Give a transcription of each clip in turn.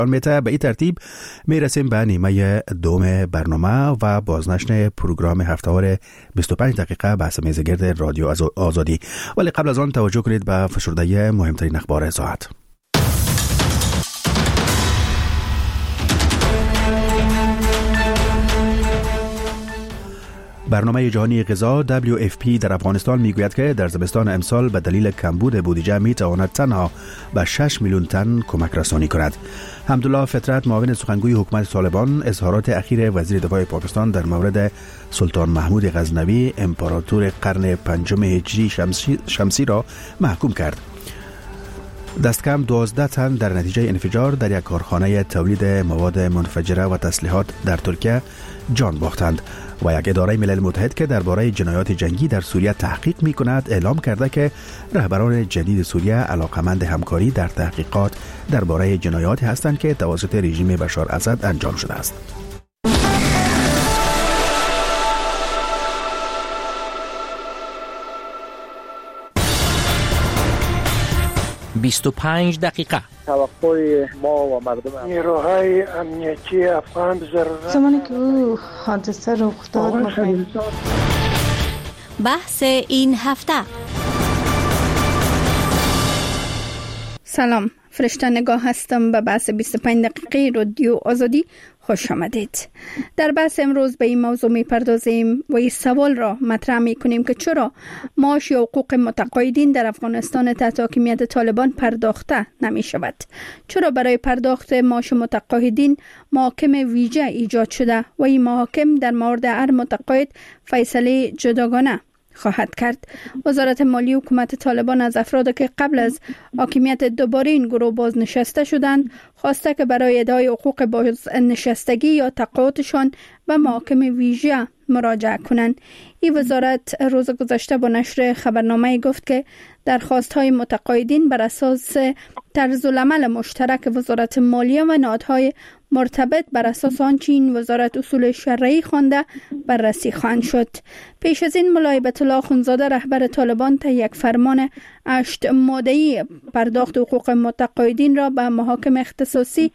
به این ترتیب میرسیم به نیمه دوم برنامه و بازنشر پروگرام هفته‌وار 25 دقیقه بحث میزگرد رادیو آزادی. ولی قبل از آن توجه کنید به فشرده مهمترین اخبار ساعت. برنامه جهانی غذا WFP در افغانستان میگوید که در زمستان امسال به دلیل کمبود بودجه میتواند تنها به 6 میلیون تن کمک رسانی کند. حمدالله فطرت معاون سخنگوی حکومت طالبان اظهارات اخیر وزیر دفاع پاکستان در مورد سلطان محمود غزنوی امپراتور قرن پنجم هجری شمسی را محکوم کرد. دست کم 12 تن در نتیجه انفجار در یک کارخانه تولید مواد منفجره و تسلیحات در ترکیه جان باختند و یک اداره ملل متحد که درباره جنایات جنگی در سوریه تحقیق می کند اعلام کرده که رهبران جدید سوریه علاقمند همکاری در تحقیقات درباره جنایاتی هستند که توسط رژیم بشار اسد انجام شده است. 25 دقیقه توقع ما و مردم نیروهای امنیتی افغان ضرورت زمانی که او حادثه رخ داد بحث این هفته. سلام، فرشته نگاه هستم. به بحث 25 دقیقه رادیو آزادی خوش آمدید. در بحث امروز به این موضوع می‌پردازیم و این سوال را مطرح می‌کنیم که چرا معاش یا حقوق متقاعدین در افغانستان تحت حاکمیت طالبان پرداخته نمی‌شود؟ چرا برای پرداخت معاش متقاعدین محاکم ویژه ایجاد شده و این محاکم در مورد هر متقاعد فیصله جداگانه خواهد کرد؟ وزارت مالی حکومت طالبان از افراد که قبل از حاکمیت دوباره این گروه بازنشسته شدند خواسته که برای ادای حقوق بازنشستگی یا تقاعدشان به محاکم ویژه مراجعه کنند. این وزارت روز گذشته با نشر خبرنامه گفت که درخواست‌های متقاعدین بر اساس طرزالعمل مشترک وزارت مالیه و نهادهای مرتبط بر اساس آنچه این وزارت اصول شرعی خوانده بررسی خواهند شد. پیش از این ملا هیبت الله اخوندزاده رهبر طالبان تا یک فرمان 8 ماده‌ای پرداخت حقوق متقاعدین را به محاکم اختصاصی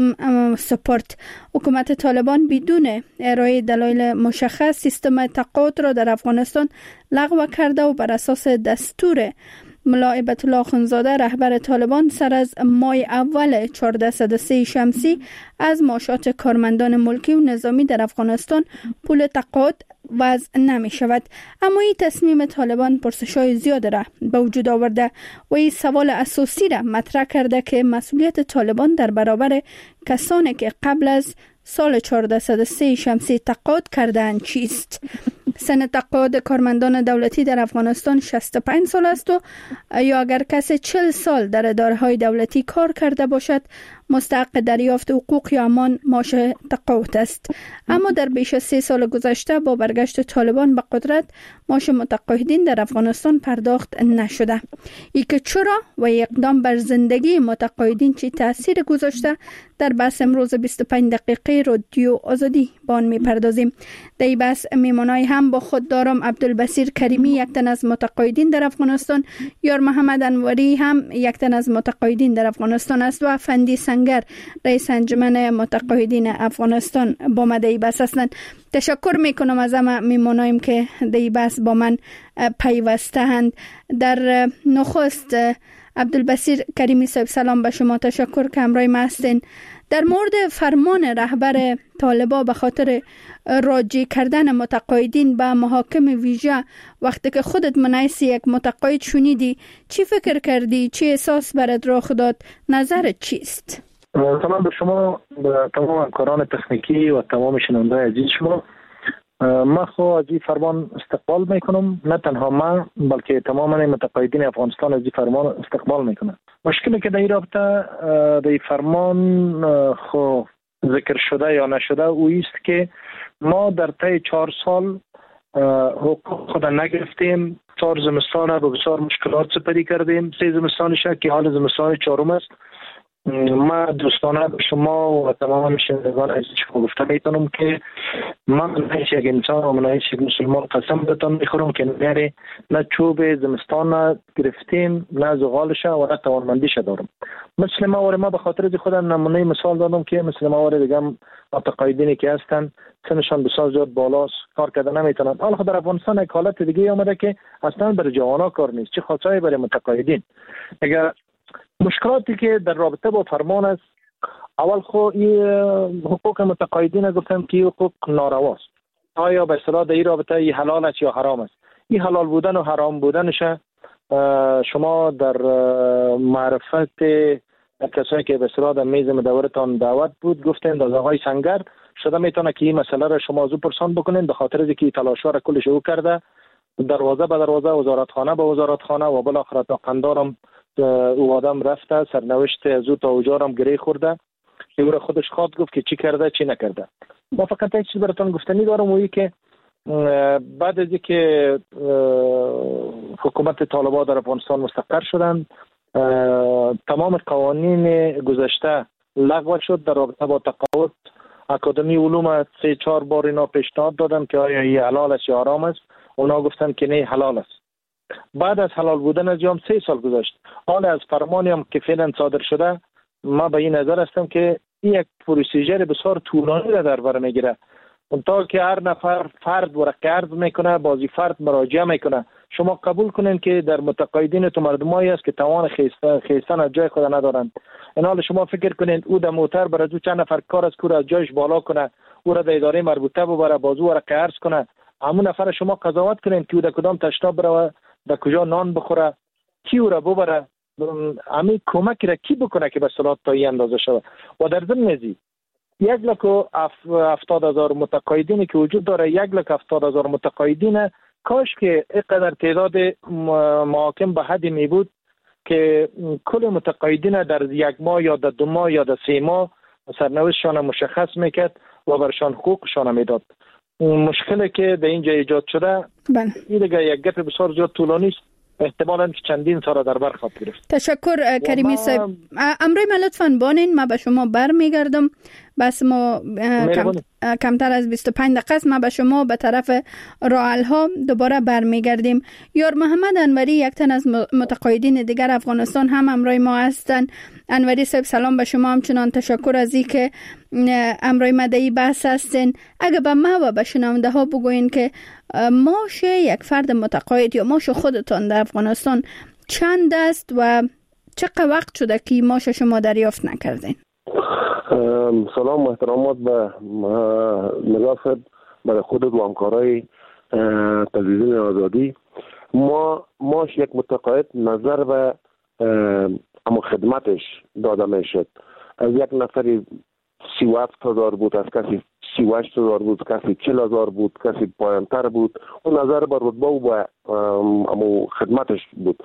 سپرد. حکومت طالبان بدون ارائه دلایل مشخص سیستم تقاعد را در افغانستان لغو کرده و بر اساس دستور ملا هیبت الله اخوندزاده رهبر طالبان سر از ماه اول 1403 شمسی از معاشات کارمندان ملکی و نظامی در افغانستان پول تقاعد وضع نمی شود. اما این تصمیم طالبان پرسش‌های زیاد را به وجود آورده و این سوال اساسی را مطرح کرده که مسئولیت طالبان در برابر کسانی که قبل از سال 1403 شمسی تقاعد کردند چیست؟ سن تقاعد کارمندان دولتی در افغانستان 65 سال است و یا اگر کسی 40 سال در اداره‌های دولتی کار کرده باشد مستحق دریافت حقوق یا همان معاش تقاعد است. اما در بیش از 3 سال گذشته با برگشت طالبان به قدرت معاش متقاعدین در افغانستان پرداخت نشده. ای که چرا و اقدام بر زندگی متقاعدین چه تاثیر گذاشته در بحث امروز 25 دقیقه رادیو آزادی با آن میپردازیم. در این بحث میمانای هم با خود دارم عبدالبصیر کریمی یک تن از متقاعدین در افغانستان، یار محمد انوری هم یک تن از متقاعدین در افغانستان است و افندی سنگر رئیس انجمن متقاعدین افغانستان با ما در این بحث هستند. تشکر میکنم از همه میمانایم که در این بحث با من پیوسته‌اند. در نخست عبدالبصیر کریمی صاحب سلام به شما، تشکر که همراه ما هستین. در مورد فرمان رهبر طالبان به خاطر راجع کردن متقاعدین به محاکم ویژه وقتی که خودت منعیس یک متقاعد شنیدی چی فکر کردی؟ چی احساس برات رخ داد؟ نظرت چیست؟ سلام به شما، به تمام همکاران تکنیکی و تمام شنونده‌های عزیز شما. من خو از این فرمان استقبال میکنم، نه تنها من بلکه تمام متقاعدین افغانستان از این فرمان استقبال میکنن. مشکلی که در این رابطه در این فرمان خو ذکر شده یا نشده او است که ما در طی 4 سال حقوق خود نگرفتیم. 4 زمستان به بسیار مشکلات سپری کردیم. 3 زمستانش که حال زمستان 4م است ما دوستانه به شما و تمام شنوندگان عزیز شما گفته میتونم که من منعیش یک انسان و منعیش یک مسلمان قسم بهتون میخورم که نه چوب زمستان گرفتیم، نه زغالش و نه توانمندیش دارم. مثل ما به خاطر از خودم نمونه مثال دادم که مثل ما دیگه متقاعدینی که هستن سنشان بسیار زیاد بالاست، کار کردن نمیتونن. حالا خود در افغانستان یک حالت دیگه آمده که اصلا برای جوانا کار نیست، چه خاصه برای متقاعدین. اگر مشکلاتی که در رابطه با فرمان است، اول خو این حقوق متقاعدین گفتم که حقوق نارواست. آیا به اصطلاح در این رابطه این حلال است یا حرام است؟ این حلال بودن و حرام بودنش شما در معرفت کسایی که به اصطلاح در میز مدورتان دعوت بود گفتند از آقای سنگر شده میتونه که این مسئله را شما زو پرسان بکنین، به خاطر از اینکه تلاش‌ها را کلش او کرده، دروازه به دروازه، وزارتخانه به وزارتخانه و بالاخره تا قندارم او آدم رفته، سرنوشت از او تا اوجارم گره خورده. او را خودش خواد گفت که چی کرده چی نکرده. ما فقط یک چیز براتون گفتنی دارم، وی که بعد از اینکه حکومت طالبان در افغانستان مستقر شدند، تمام قوانین گذشته لغو شد. در رابطه با تقاعد اکادمی علوم 3-4 بار اینا پیشنهاد دادم که آیا این حلال است یا حرام است. اونا گفتن که نه حلال است. بعد از حلال بودن از جام 3 سال گذشت. حال از فرمانی هم که فعلا صادر شده، ما به این نظر هستم که این یک پروسیجر بسیار طولانی را در بر میگیره. اونطور که هر نفر فرد ورقه عرض میکنه، بازی فرد مراجعه میکنه. شما قبول کنین که در متقاعدین تو مردمایی است که توان خیستن از جای خود ندارند. این حال شما فکر کنین او در موتر برای دو چند نفر کار از کور از جایش بالا کنه، او را در اداره مربوطه ببره، بازو ورقه عرض کنه، همون نفر شما قضاوت کنین که او در کدام تشناب بره، در کجا نان بخوره، کی او را ببره، همین کمک را کی بکنه که به صلاح تا این اندازه شود. و در ضمن ازی 1,70,000 متقاعدینی که وجود داره، 1,70,000 متقاعدین، کاش که اینقدر تعداد محاکم به حدی می بود که کل متقاعدین در 1 ماه یا در 2 ماه یا در 3 ماه سرنوشتشان مشخص میکرد و برشان حقوقشان میداد. مشکلی که در اینجا ایجاد شده این دیگه یک گپ بسیار زیاد طولانی است، احتمالاً که چندین سال در بر خواهد گرفت. تشکر کریمی صاحب. امروز ما لطفاً بانین، ما به شما برمیگردم. بس ما کمتر از 25 دقیقه است، ما به شما به طرف راحل ها دوباره برمیگردیم. یار محمد انوری، یک تن از متقاعدین دیگر افغانستان، هم امروز ما هستند. انوری صاحب سلام به شما، همچنان تشکر از اینکه امروز مدعی بحث هستین. اگه به ما و به شنونده ها بگوین که معاش یک فرد متقاعد یا معاش خودتان در افغانستان چند است و چقدر وقت شده که معاش شما دریافت نکردین؟ سلام و احترامات به نگاه برای خودت و همکارای تلویزیون آزادی. معاش یک متقاعد نظر به اما خدمتش داده میشد. از یک نفری 37,000 بود، از کسی 38,000 بود، کسی 40,000 بود، کسی پایانتر بود. اون نظر به رتبه و به اما خدمتش بود.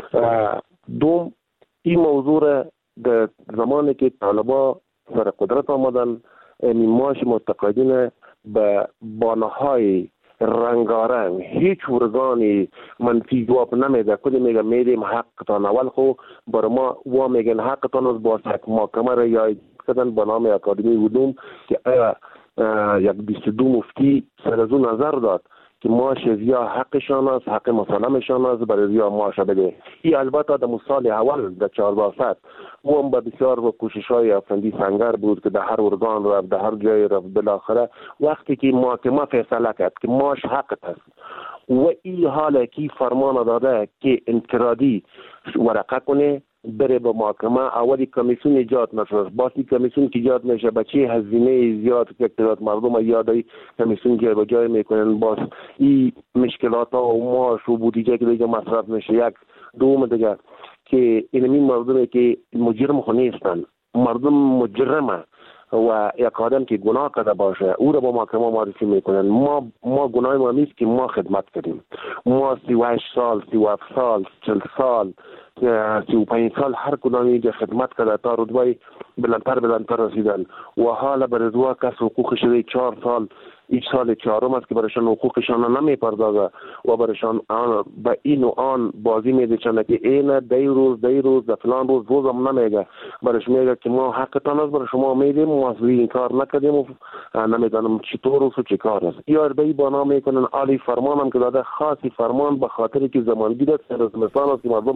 دوم، این موضوع در زمانی که طالبا سر قدرت آمدن، معاش متقاعدین به بانه‌های رنگارنگ، هیچ ارگانی منفی جواب نمیده. کلی میگه میدیم حقتان. اول خو بر ما وا میگن حقتان از با یک محکمه را یا کردن به نام اکادمی علوم که یک 22 مفتی سر از اون نظر داد که معاش یا حقشان است، حق مسلمشان است، برای یا معاش بده. این البته در سال اول در 1400 او هم به بسیار و کوشش‌های افندی سنگر بود که در هر ارگان رفت، در هر جای رفت. بالاخره وقتی که محکمه فیصله کرد که معاش حق است و این حالا که فرمان داده که انفرادی ورقه کنه بره به محکمه، اولی کمیسیون ایجاد نشد. باسی کمیسیون که ایجاد میشه بچه هزینه زیاد که تعداد مردم یادای کمیسیون جای به جای میکنن، باز این مشکلات ها و معاش و بودجه که دیگه مصرف میشه. یک دوم دیگه که اینمی مردمی که مجرم خو نیستن، مردم مجرمه و یک آدم که گناه کرده باشه او را با محکمه معرفی میکنن. ما گناه ما نیست که ما خدمت کردیم. ما 38 سال، 37 سال، 40 سال، 35 سال هر کدامی اینجا خدمت کرده تا رتبه بلندتر رسیدن و حالا به رضا کس حقوق شده 4 سال این سال چهارم است که برایشان حقوقشان نمیپردازه و برایشان به این و آن بازی میدهند که این دی روز در فلان روزم نمیگه، برایش میگه که ما حقتان است برای شما میدیم، ما این کار نکردیم و نمیدانم چطور و چه کار است. یا به این بنا میکنن عالی فرمان هم که داده، خاصی فرمان به خاطر که زمانگیر است، رسمستان است که مردم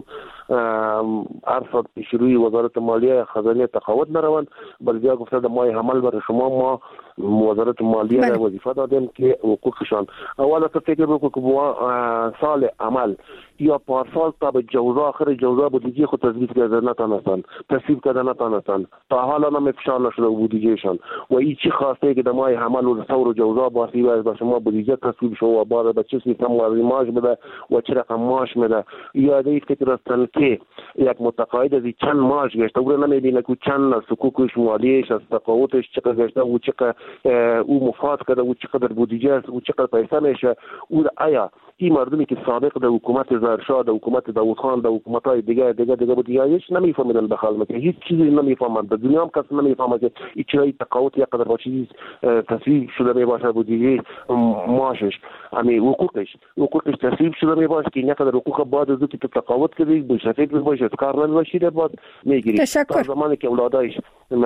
عرصات شروعی وزارت مالیه خزانه تقاعد نروند، بلکه گفته در ماه حمل برای شما ما وزارت مالیه را وظیفه دادیم که حقوقشان اول تا فکر بکنید که سال عمل یا پارسال تا به جوزا آخر جوزا بودجه خود تثبیت کرده نتانستند، تصویب کرده نتانستند، تا حالا نمیفشار نشده بودجهشان و این چی خواسته که در ماه حمل و ثور جوزا باسی و شما بودجه تصویب شو و بعد به چه سیستم ماش بده و چه رقم ماش میده. یاد این فکر هستند که یک متقاعد از چند ماش گشته او را نمیبینه که چند سکوکش مالیش از تقاعدش چقدر گشته و چقدر او مفاد کرده و چقدر بودجه است و چقدر پیسه میشه. او آیا این مردمی که سابق در حکومت زرشاه، در حکومت داوود خان، در حکومت‌های دیگه بودجه هیچ نمیفهمیدن بخال میکنه، هیچ چیزی نمیفهمند، در دنیا هم کس نمیفهمه که این چرا تقاعد یک قدر با چیز تصویب شده میباشه بودجه ماشش امی حقوقش تصویب شده میباشه که یک قدر حقوق بعد از اینکه تقاعد کردی بشفیق باشه کار نمیشه بعد میگیری. تا زمانی که اولادایش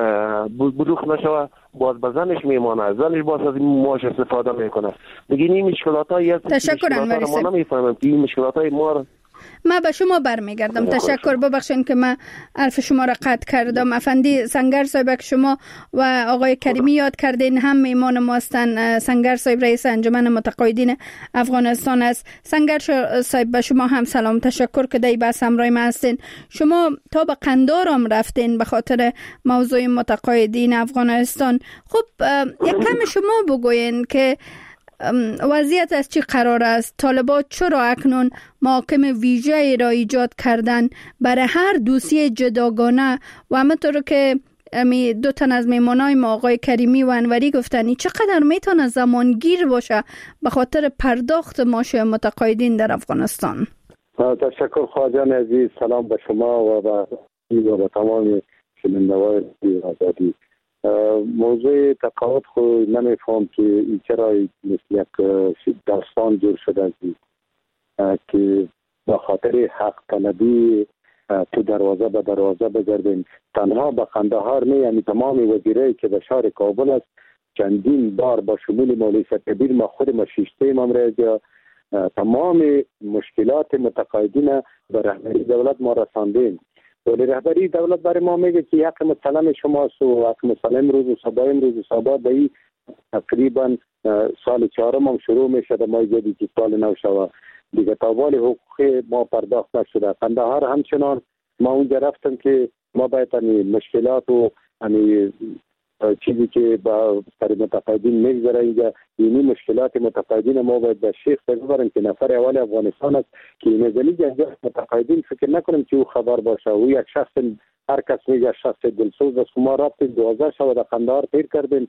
بلوغ نشوه باز به زنش میمانه، زنش باز از این ماش استفاده میکنه. دیگه این مشکلاتایی هست. تشکر ما نمیفهمیم که این مشکلاتای ما. من به شما برمیگردم. تشکر، ببخشید که من حرف شما را قطع کردم. افندی سنگر صاحب که شما و آقای کریمی یاد کردین هم میمان ما هستند. سنگر صاحب رئیس انجمن متقاعدین افغانستان است. سنگر صاحب به شما هم سلام، تشکر که در بحث همراه ما هستین. شما تا به قندار هم رفتین به خاطر موضوع متقاعدین افغانستان. خب یک کم شما بگوین که وضعیت از چی قرار است؟ طالبان چرا اکنون محاکم ویژه را ایجاد کردن برای هر دوسیه جداگانه و همونطور که دو تن از میمانای ما آقای کریمی و انوری گفتن چقدر میتونه زمانگیر باشه به خاطر پرداخت معاش متقاعدین در افغانستان؟ تشکر خواجان عزیز، سلام به شما و به تمام شنوندگان آزادی. موضوع تقاعد خو نمیفهم که چرا مثل یک داستان جور شده است که به خاطر حق طلبی تو دروازه به دروازه بگردیم. تنها به قندهار نه، یعنی تمام وزیرایی که به شهر کابل است چندین بار با شمول مولوی کبیر ما خود ما شیشته امروز تمام مشکلات متقاعدین به رهبری دولت ما رساندیم. ولی رهبری دولت برای ما میگه که حق مسلم شماست و حق مسلم روز و صبا به این تقریبا سال چهارم هم شروع میشه در ماه جدید که سال نو شود دیگه تاوال حقوق ما پرداخت نشده. قندهار همچنان ما اونجا رفتم که ما باید مشکلات و چیزی که با سر متقاعدین میگذره اینجا اینی مشکلات متقاعدین ما باید به شیخ ببریم که نفر اول افغانستان است که نزلی جنجال متقاعدین فکر نکنیم که او خبر باشه. او یک شخص، هر کس میگه شخص دلسوز است. ما رفتیم 12 شب در قندهار تیر کردیم.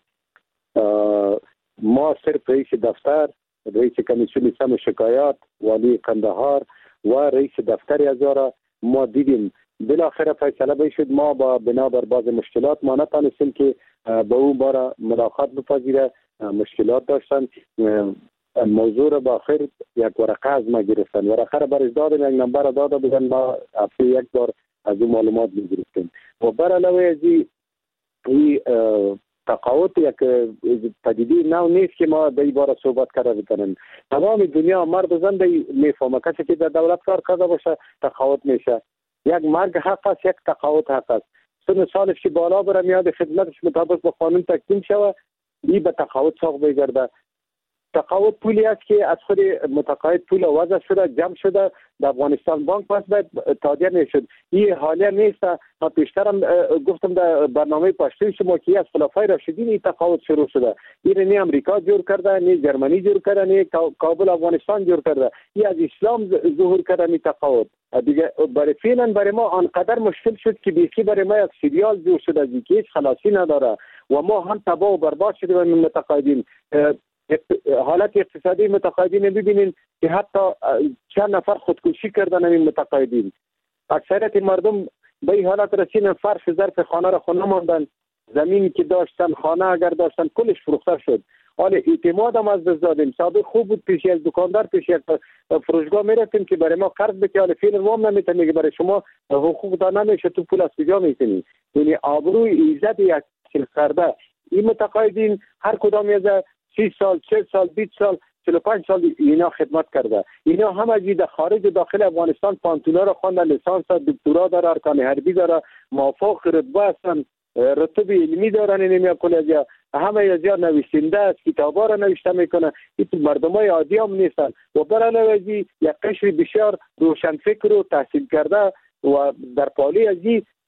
ما صرف رئیس دفتر، رئیس کمیسیون سم شکایات، والی قندهار و رئیس دفتر ازارا ما دیدیم. بالاخره فیصله بشد ما با بنابر بعض مشکلات ما نتانستیم که با او بار ملاقات بپذیره. مشکلات داشتن. موضوع را با آخر یک ورقه از ما گرفتن. ورقه را برش دادیم، یک نمبر داده بودن، ما هفته یک بار از اون معلومات میگرفتیم. و بر علاوه از این تقاعد یک پدیده نو نیست که ما در این باره صحبت کرده بکنیم. تمام دنیا مرد و زن میفهمه کسی که در دولت کار کرده باشه تقاعد میشه. یک مرگ حق است، یک تقاعد حق است. سن سالش که بالا بره میاد خدمتش مطابق با قانون تکمیل شود، این به تقاعد ساق بگرده. تقاعد پولی است که از خود متقاعد پول وضع شده، جمع شده در افغانستان بانک پس باید تادیه میشد. این حالیه نیست. ما پیشترم گفتم در برنامه پشتوی شما که از خلفای راشدین این تقاعد شروع شده. این نه امریکا جور کرده، نه جرمنی جور کرده، نه کابل افغانستان جور کرده. این از اسلام ظهور کرده این تقاعد. دیگه برای فعلا برای ما آنقدر مشکل شد که بیخی برای ما یک سریال جور شده از اینکه هیچ خلاصی نداره و ما هم تباه و برباد شده و متقاعدین. حالت اقتصادی متقاعدین ببینین که حتی چند نفر خودکشی کردن این متقاعدین. اکثریت مردم به این حالت رسیدن فرش ظرف خانه را خونه ماندن. زمینی که داشتن، خانه اگر داشتن کلش فروخته شد حالا اعتماد هم از دست دادیم. سابق خوب بود، پیش از دکاندار پیش یک فروشگاه میرفتیم که برای ما قرض بده، حالا فعلا وام نمیتونه، میگه برای شما حقوق دادن نمیشه، تو پول از کجا میکنی؟ یعنی آبروی عزت یک خرده این متقاعدین هر کدام از 30 سال 40 سال 20 سال 45 سال اینا خدمت کرده. اینا هم از در خارج و داخل افغانستان پانتونا را خواندن، لیسانس دکترا داره، ارکان حربی داره، موافق رتبه هستن، رتبه علمی دارن. اینم کلیه همه از یا نویسنده است، کتابا را نوشته میکنه. این مردمای عادی هم نیستن و بر علاوه از یک قشر بسیار روشنفکر و تحصیل کرده و در پالی از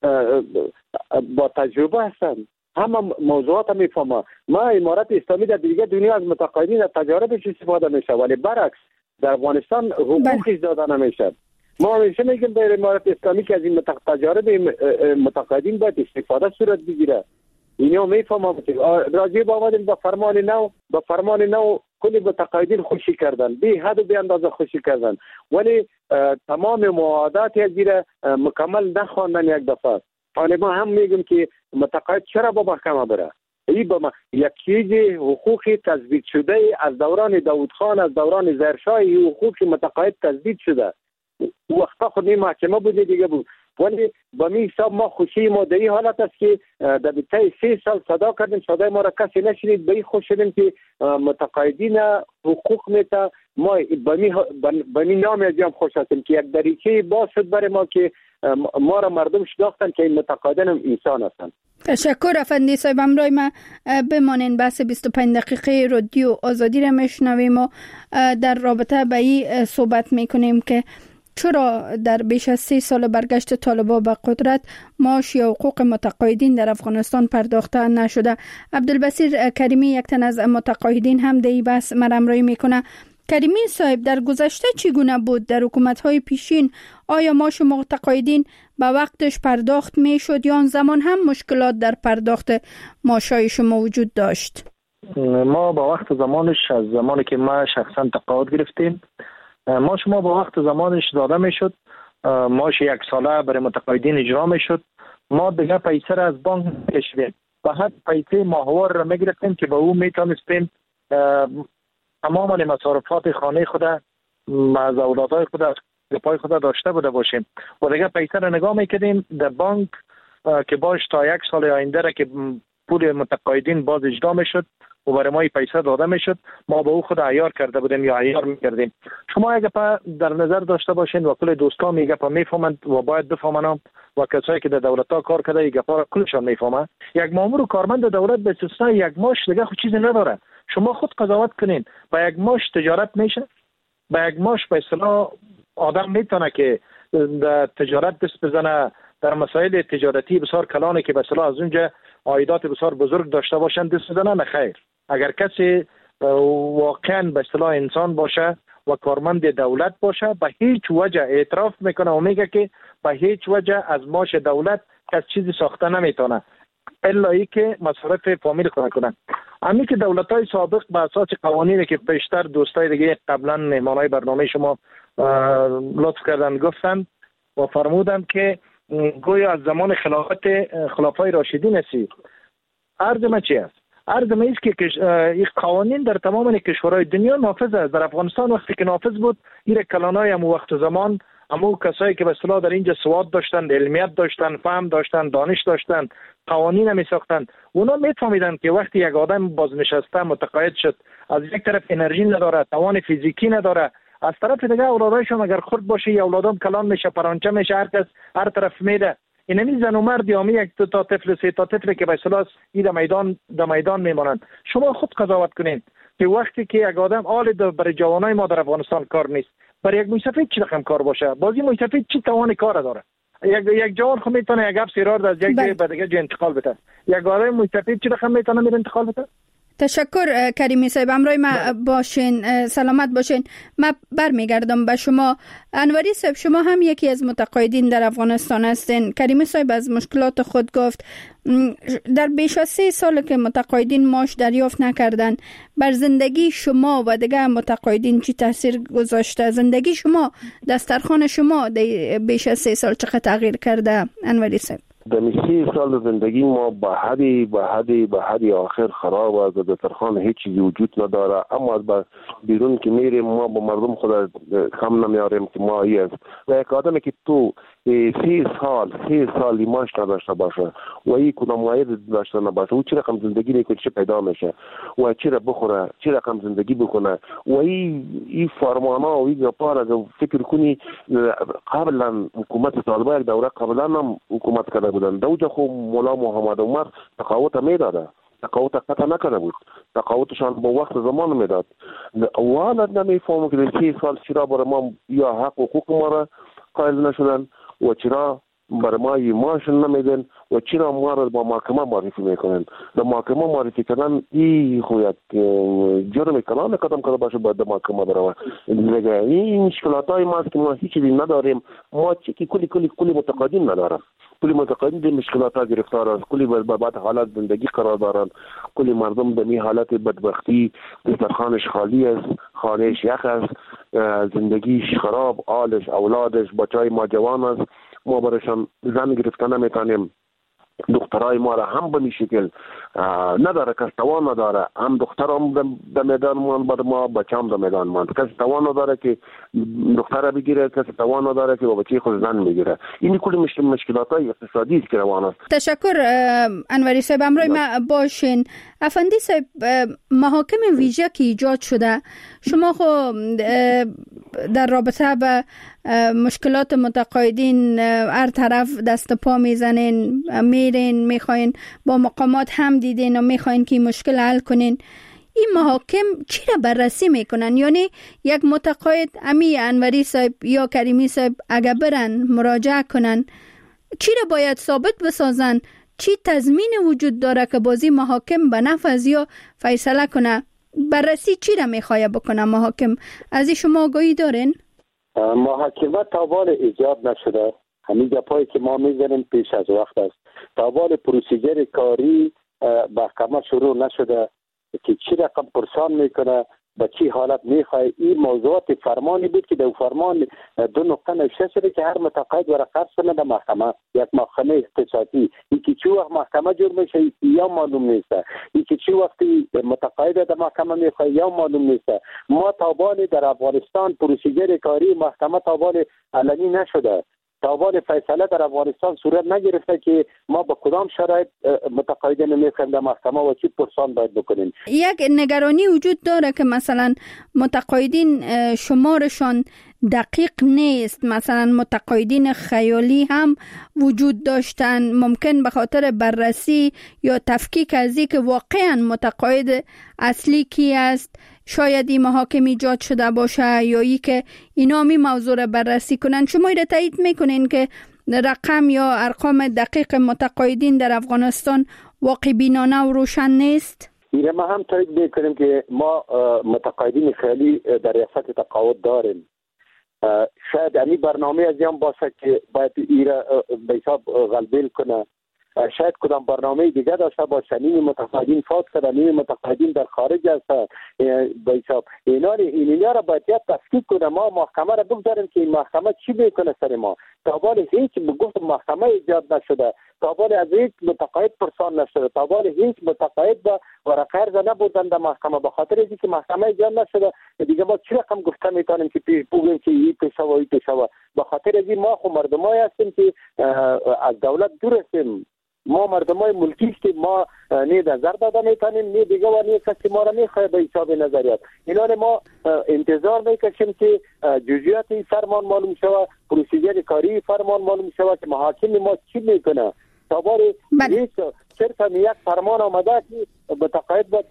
با تجربه هستن. همه موضوعات هم میفهمه. ما امارت اسلامی در دیگه دنیا از متقاعدین از تجاربش استفاده میشه، ولی برعکس در افغانستان حقوقش داده نمیشه. ما همیشه میگیم در امارت اسلامی که از این تجارب متقاعدین باید استفاده صورت بگیره. اینا میفهمم. راجع به آمدیم با فرمان نو کلی متقاعدین خوشی کردن، بی حد و بی اندازه خوشی کردن، ولی تمام معاهدات از مکمل نخواندن یک دفعه. حالا ما هم میگیم که متقاعد چرا با محکمه بره؟ یک چیز حقوقی تثبیت شده از دوران داوود خان، از دوران زرشاه، حقوق متقاعد تثبیت شده. وقتا خود این محکمه بوده دیگه بود، ولی با می حساب ما خوشی ما در این حالت است که در بیتای 3 سال صدا کردیم، صدای ما را کسی نشنید. به این خوش شدیم که متقاعدین حقوق میتا. ما به می نام از هم خوش هستیم که یک دریچه باز شد برای ما که ما را مردم شناختن که این متقاعدین هم انسان هستند. تشکر افندی صاحب. امروز ما بمانین بحث 25 دقیقه رادیو آزادی را میشنویم و در رابطه به این صحبت میکنیم که چرا در بیش از 3 سال برگشت طالبان به قدرت معاش یا حقوق متقاعدین در افغانستان پرداخته نشده. عبدالبصیر کریمی یک تن از متقاعدین هم در این بحث مرامرایی میکنه. کریمی صاحب، در گذشته چگونه بود؟ در حکومت‌های پیشین آیا معاش متقاعدین به وقتش پرداخت میشد یا آن زمان هم مشکلات در پرداخت معاش‌های شما وجود داشت؟ ما با وقت زمانش، از زمانی که ما شخصا تقاعد گرفتیم، معاش ما با وقت زمانش داده میشد. معاش 1 ساله برای متقاعدین اجرا میشد. ما دیگه پیسه را از بانک می‌کشیدیم و هر پیسه ماهوار را میگرفتیم که با او میتونستیم تمام مصارفات خانه خود از اولادهای خود از پای خود داشته باشیم و دیگه پیسه را نگاه میکردیم در بانک که باش تا 1 سال آینده را که پول متقاعدین باز اجرا میشد و برای ما پیسه داده میشد. ما به او خود عیار کرده بودیم یا عیار میکردیم. شما اگه در نظر داشته باشین و کل دوستان میگه میفهمند و باید بفهمن و کسایی که در دولت ها کار کرده ایگه پا کلشان میفهمه. یک مامور و کارمند دولت به استثنای یک معاش دیگه خود چیزی نداره. شما خود قضاوت کنین. با یک معاش تجارت میشه؟ با یک معاش به اصطلاح آدم میتونه که در تجارت دست بزنه، در مسائل تجارتی بسیار کلانه که به اصطلاح از اونجا عایدات بسیار بزرگ داشته باشن دست بزنه؟ نه خیر. اگر کسی واقعا به اصطلاح انسان باشه و کارمند دولت باشه، به هیچ وجه اعتراف میکنه و میگه که به هیچ وجه از معاش دولت کس چیزی ساخته نمیتونه الا ای که مصارف فامیل خود کنن. همین که دولت‌های سابق به اساس قوانینی که پیشتر دوستای دیگه قبلا مهمانای برنامه شما لطف کردن گفتن و فرمودن که گویا از زمان خلافای راشدین است. عرض ما چی است؟ عرض ما است که این قوانین در تمام کشورهای دنیا نافذ است. در افغانستان وقتی که نافذ بود، این کلانای هم وقت زمان اما کسایی که به اصطلاح در اینجا سواد داشتن، علمیت داشتن، فهم داشتن، دانش داشتن، قوانین هم میساختن. اونا میفهمیدن که وقتی یک آدم بازنشسته متقاعد شد، از یک طرف انرژی نداره، توان فیزیکی نداره، از طرف دیگه اولادایشون اگر خرد باشه یا اولادام کلان میشه، پرانچه میشه، هر کس هر طرف میده. اینمی زن و مرد یا یک تا طفل 3 تا طفل که به اصطلاح این در میدان میمونند. شما خود قضاوت کنین که وقتی که یک آدم آل برای جوانای ما در افغانستان کار نیست، برای یک موسفید چی رقم کار باشه؟ بازی موسفید چی توان کار داره؟ یک جوان خو میتونه یک گپ سیرار از یک جای به دیگه انتقال بده. یک آدم موسفید چی رقم میتونه میره انتقال بده؟ تشکر کریمی صاحب. امروز ما باشین، سلامت باشین. ما برمیگردم به شما. انوری صاحب، شما هم یکی از متقاعدین در افغانستان هستین. کریمی صاحب از مشکلات خود گفت. در بیش از 3 سال که متقاعدین معاش دریافت نکردن، بر زندگی شما و دیگه متقاعدین چی تاثیر گذاشته؟ زندگی شما، دسترخوان شما بیش از 3 سال چقدر تغییر کرده انوری صاحب؟ در 30 سال زندگی ما به حدی آخر خراب است و در خانه هیچ چیزی وجود نداره. اما از بیرون که میریم ما با مردم خود کم نمیاریم که ما ای است. و یک آدمی که تو 30 سال ایمانش نداشته باشه و این کدام عاید داشته نباشه او چه رقم زندگی میکنه، چه پیدا میشه و چه را بخوره، چه رقم زندگی بکنه. و این فرمانا و این گپا را فکر کنی قبلا حکومت طالبان یک دوره قبلا هم حکومت کرده بودن. دوجه خو مولا محمد عمر تقاوت میداده، تقاوت قطع نکنه بود، تقاوتشان با وقت زمان میداد. والا نمیفهمم که در 30 سال چرا برای ما یا حق و حقوق ما را قائل نشدن و چرا برای ما ایمانشون نمیدن و چرا ما را با محکمه معرفی میکنن. در محکمه معرفی کردن این خویت جرم کلان قدم کرده باشه باید در محکمه بروه. این مشکلات های ما است که ما هیچ چیزی نداریم. ما چی کلی متقاعدین ندارم. کلی متقاعدین در مشکلات ها گرفتار است، کلی بعد حالت زندگی قرار دارند، کلی مردم در این حالت بدبختی دسترخوانش خالی است، خانهش یخ است، زندگیش خراب، آلش اولادش بچهای ما جوان است. ما برایشان زن گرفتن نمیتونیم. دخترای ما را هم به این شکل نداره، کس توان نداره. هم دختر هم در میدان مان بر ما، بچه هم در میدان مان. کس توان نداره که دختر بگیره، کس توان نداره که با بچه خود زن بگیره. این کلی مشکلات های اقتصادی است که روان است. تشکر انوری صاحب. امروز ما باشین. افندی صاحب، محاکم ویژه که ایجاد شده، شما خو در رابطه با مشکلات متقاعدین هر طرف دست پا میزنین، میرین، میخواین با مقامات هم دیدین و میخواین که مشکل حل کنین. این محاکم چی را بررسی میکنن؟ یعنی یک متقاعد امی انوری صاحب یا کریمی صاحب اگر برن مراجعه کنن چی را باید ثابت بسازن؟ چی تضمین وجود داره که بازی محاکم به نفع یا فیصله کنه؟ بررسی چی را میخواه بکنه محاکم؟ از این شما آگاهی دارین؟ محاکمه تابال ایجاد نشده. همین گپایی که ما میزنیم پیش از وقت است. تابال پروسیجر کاری محکمه شروع نشده که چی رقم پرسان میکنه، به چی حالت میخواه. این موضوعات فرمانی بود که در فرمان 2 نقطه نوشته شده که هر متقاعد ورقه کنه در محکمه، یک محکمه اختصاصی. این که چی وقت محکمه جور میشه یا معلوم نیست. این که چی وقتی متقاعد در محکمه میخواه یا معلوم نیست. ما تابان در افغانستان پروسیجر کاری محکمه تابان علنی نشده. تابان فیصله در افغانستان صورت نگرفته که ما با کدام شرایط متقاعدین میخوایم در محکمه و چی پرسان باید بکنیم. یک نگرانی وجود داره که مثلا متقاعدین شمارشان دقیق نیست. مثلا متقاعدین خیالی هم وجود داشتن، ممکن به خاطر بررسی یا تفکیک از این که واقعا متقاعد اصلی کی است شاید این محاکم ایجاد شده باشه یا ای که اینا می موضوع را بررسی کنن. شما را تایید میکنین که رقم یا ارقام دقیق متقاعدین در افغانستان واقع بینانه و روشن نیست؟ ایره ما هم تایید میکنیم که ما متقاعدین خیلی در ریاست تقاعد داریم. شاید امی برنامه از این باشه که باید ایره به حساب غلبیل کنه. شاید کدام برنامه دیگه داشته باشه. نیم متقاعدین فوت کرده، نیم متقاعدین در خارج است. به حساب اینا را باید تفکیک کنه. ما محکمه را بگذاریم که این محکمه چی میکنه سر ما. تابال هیچ بگفت محکمه ایجاد نشده، تابال از هیچ متقاعد پرسان نشده، تابال هیچ متقاعد با ورقه عرضه نبودن در محکمه. به خاطر اینکه محکمه ایجاد نشده دیگه ما چی رقم گفته میتونیم که پیش بگیم که این پیشه و این پیشه و. به خاطر اینکه ما خو مردمای هستیم که از دولت دور هستیم. ما مردمای ملکی است، ما نه نظر داده میتونیم نه دیگه و نه کسی ما را میخواه به حساب نظریات. اینا ما انتظار میکشیم که جزئیات این فرمان معلوم شود، پروسیجر کاری فرمان معلوم شود که محاکم ما چی میکنه. تابار هیچ صرف یک فرمان آمده که متقاعد با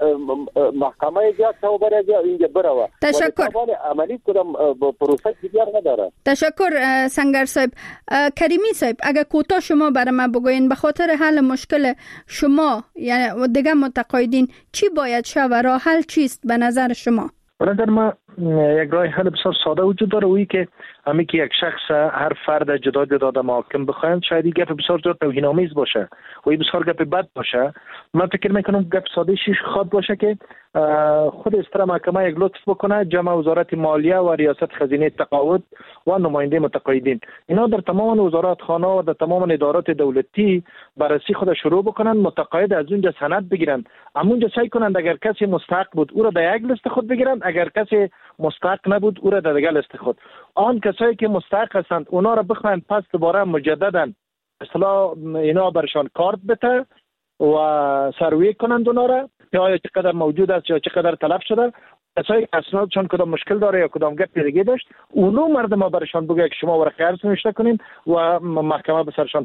محکمه ایجاد شو بره اینجا بره. تشکر. عملی کدام پروسه دیگر نداره. تشکر سنگر صاحب. کریمی صاحب اگر کوتاه شما برای ما بگوین به خاطر حل مشکل شما یعنی دیگه متقاعدین چی باید شود و راه حل چیست به نظر شما؟ برادر ما یک راه حل بسیار ساده وجود داره، وی که همی که یک شخص هر فرد جدا جدا در محاکم بخواهند شاید این گپ بسیار زیاد توهین‌آمیز باشه و این بسیار گپ بد باشه. من فکر میکنم گپ ساده شیش خواد باشه که خود استرا محکمه یک لطف بکنه، جمع وزارت مالیه و ریاست خزینه تقاعد و نماینده متقاعدین اینا در تمام وزارت خانه و در تمام ادارات دولتی بررسی خود شروع بکنن، متقاعد از اونجا سند بگیرن، همونجا سعی کنند اگر کسی مستحق بود او را در یک لیست خود بگیرن، اگر کسی مستحق نبود او را در دیگر لیست خود. آن کسایی که مستحق هستند اونا را بخواهند پس دوباره مجددا اصلا اینا برشان کارت بده و سروی کنند اونا را که آیا چقدر موجود است یا چقدر تلف شده. کسایی که اسنادشان کدام مشکل داره یا کدام گپ دیگه داشت اونو مردم ها برشان بگه که شما ورقه ارز نوشته کنین و محکمه به سرشان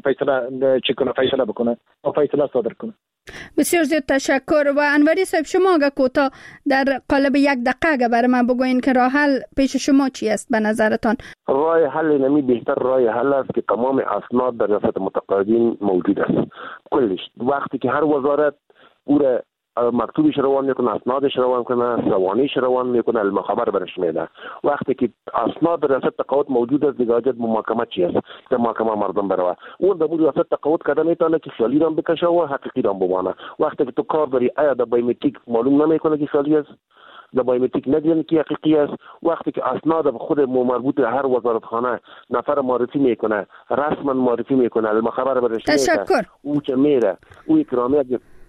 فیصله بکنه و فیصله صادر کنه. بسیار زیاد تشکر. و انوری صاحب شما اگه کوتاه در قالب 1 دقیقه اگه برای من بگوین که راه حل پیش شما چی است به نظرتان؟ راه حل نمی بهتر راه حل است که تمام اسناد در ریاست متقاعدین موجود است کلش. وقتی که هر وزارت او را مکتوبش روان میکنه، اسنادش روان کنه، سوانیش روان میکنه، المخبر برش میده. وقتی که اسناد ریاست تقاعد موجود است دیگه حاجت محاکمه چی است؟ در محاکمه مردم بروه. اون در ریاست تقاعد کده میتونه که خیالی رام بکشه و حقیقی رام بمانه. وقتی که تو کار داری آیا در بایومتریک معلوم نمیکنه که خیالی است، در بایومتریک ندیدن که حقیقی است. وقتی که اسناد خود مربوط هر وزارت خانه نفر معرفی میکنه، رسما معرفی میکنه، المخبر برش میده. تشکر. او چه میره او اکرامیت.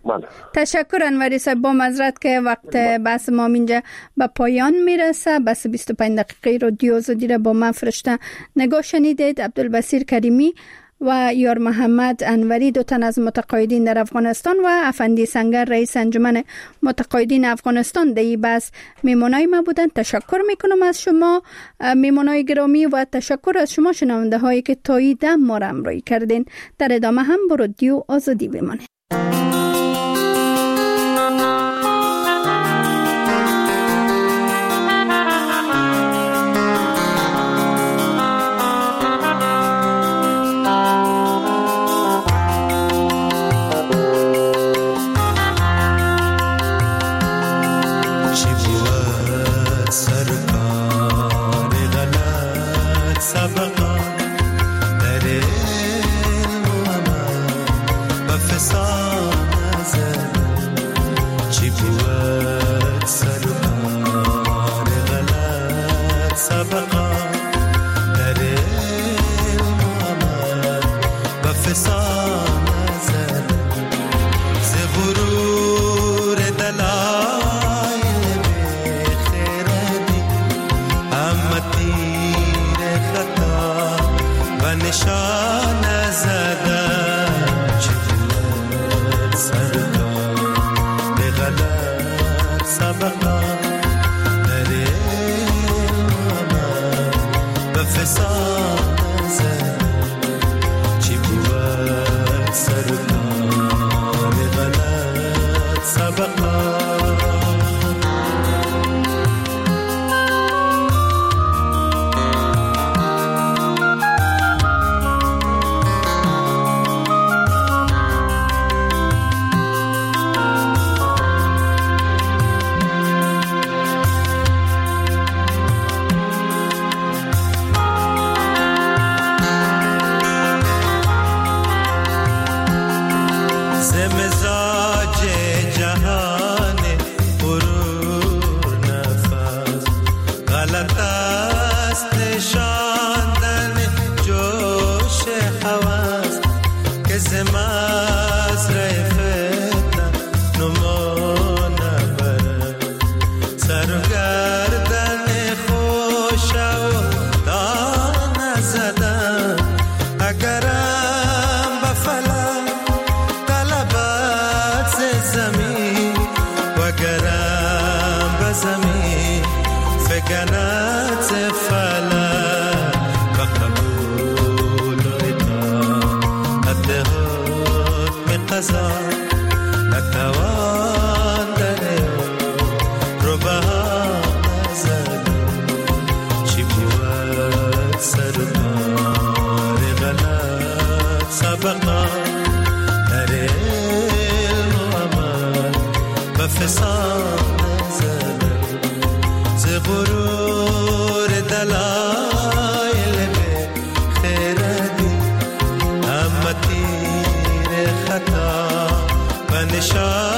تشکر انوری صاحب. با معذرت که وقت بحث ما اینجا به پایان میرسه. بس 25 دقیقه رادیو آزادی را با من فرشته نگاه شنیدید. عبدالبصیر کریمی و یار محمد انوری، 2 تن از متقاعدین در افغانستان، و افندی سنگر رئیس انجمن متقاعدین افغانستان در این بحث میمونای ما بودن. تشکر میکنم از شما میمونای گرامی و تشکر از شما شنونده هایی که تا این دم ما را همراهی کردین. در ادامه هم با رادیو آزادی بمانید. خطا و نشان